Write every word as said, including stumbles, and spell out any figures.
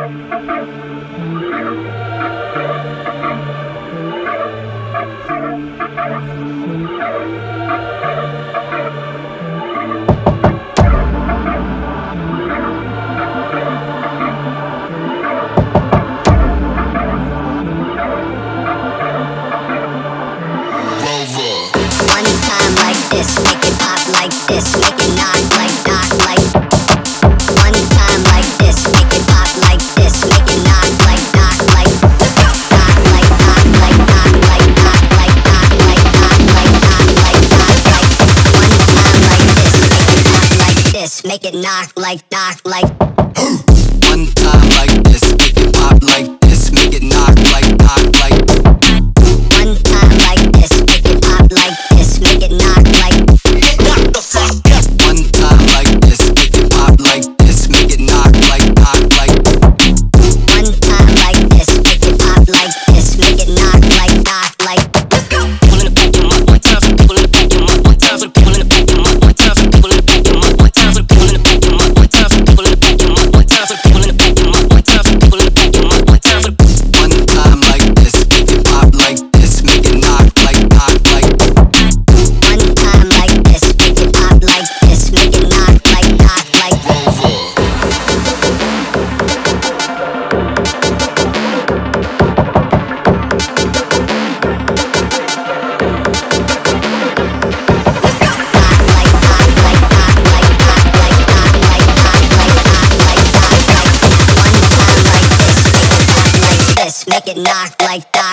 Make it knock like, knock like. One time like this, make it pop like this, make it knock like, knock like. One time like this, make it pop like this, make it knock like. Knock the fuck up. One time like this, make it pop like this, make it knock like, knock like. One time like this, make it pop like this, make it knock like, knock like. Let's go. People in the back, your mouth. One time for the people in the back, your mouth. One time for the people in the back, your mouth. One time for the people in the back, your mouth. One time for the people in the back, your mouth. One time for the people in the back, your mouth. One time for the people in the back, your mouth. One time for the people in the back, your mouth. One time for the. One time like this, make it pop like this, make it knock like, knock like. One time like this, make it pop like this, make it knock like, knock like. Make it knock like that.